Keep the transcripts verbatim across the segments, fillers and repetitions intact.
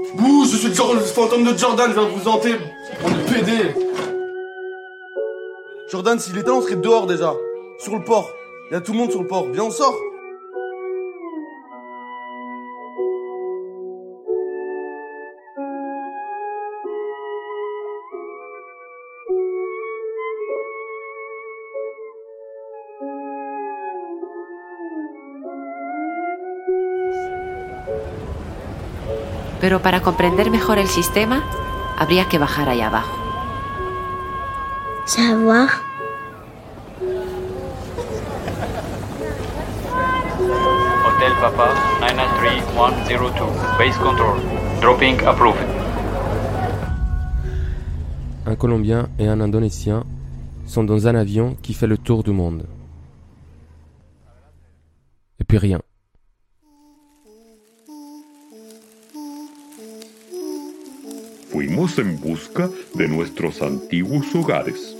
Bouh, je suis le, genre, le fantôme de Jordan, je viens vous hanter. On est pédé. Jordan, s'il était là, on serait dehors déjà. Sur le port. Il y a tout le monde sur le port. Viens, on sort. Pero para comprender mejor el sistema, habría que bajar allá abajo. Savoir. Hotel Papa nine nine three one zero two, base control. Dropping approved. Un Colombien et un Indonésien sont dans un avion qui fait le tour du monde. Et puis rien. Fuimos en busca de nuestros antiguos hogares.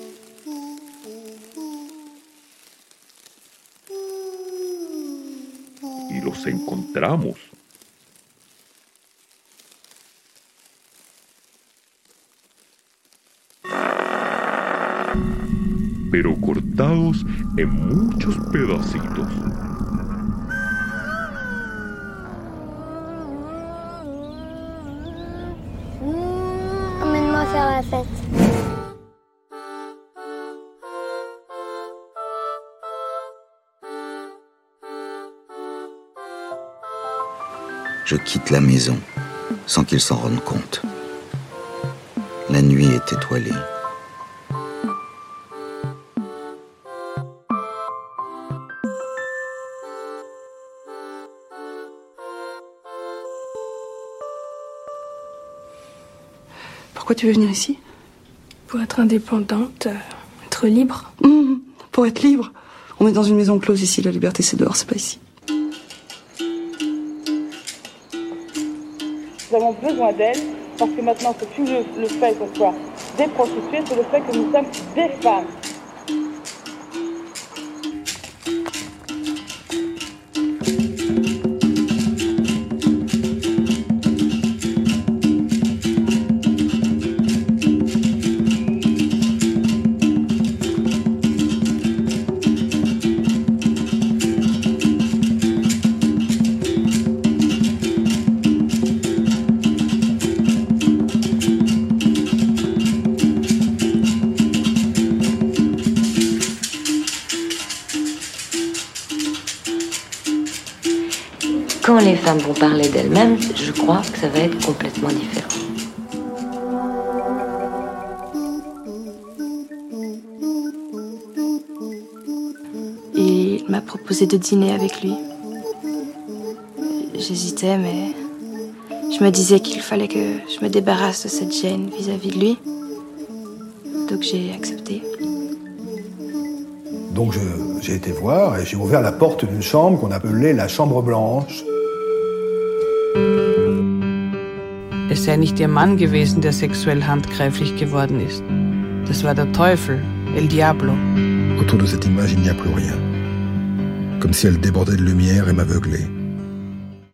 Y los encontramos. Pero cortados en muchos pedacitos. Emmène-moi faire la fête. Je quitte la maison sans qu'ils s'en rendent compte. La nuit est étoilée. Pourquoi tu veux venir ici ? Pour être indépendante, euh, être libre. Mmh, pour être libre. On est dans une maison close ici, la liberté c'est dehors, c'est pas ici. Nous avons besoin d'elle parce que maintenant c'est plus le, le fait qu'on soit des prostituées, c'est le fait que nous sommes des femmes. Quand les femmes vont parler d'elles-mêmes, je crois que ça va être complètement différent. Et il m'a proposé de dîner avec lui. J'hésitais, mais je me disais qu'il fallait que je me débarrasse de cette gêne vis-à-vis de lui. Donc j'ai accepté. Donc je, j'ai été voir et j'ai ouvert la porte d'une chambre qu'on appelait la chambre blanche. Es sei nicht ihr Mann gewesen, der sexuell handgreiflich geworden ist. Das war der Teufel, El Diablo. Autour de cette image, il n'y a plus rien. Comme si elle débordait de lumière et m'aveuglait.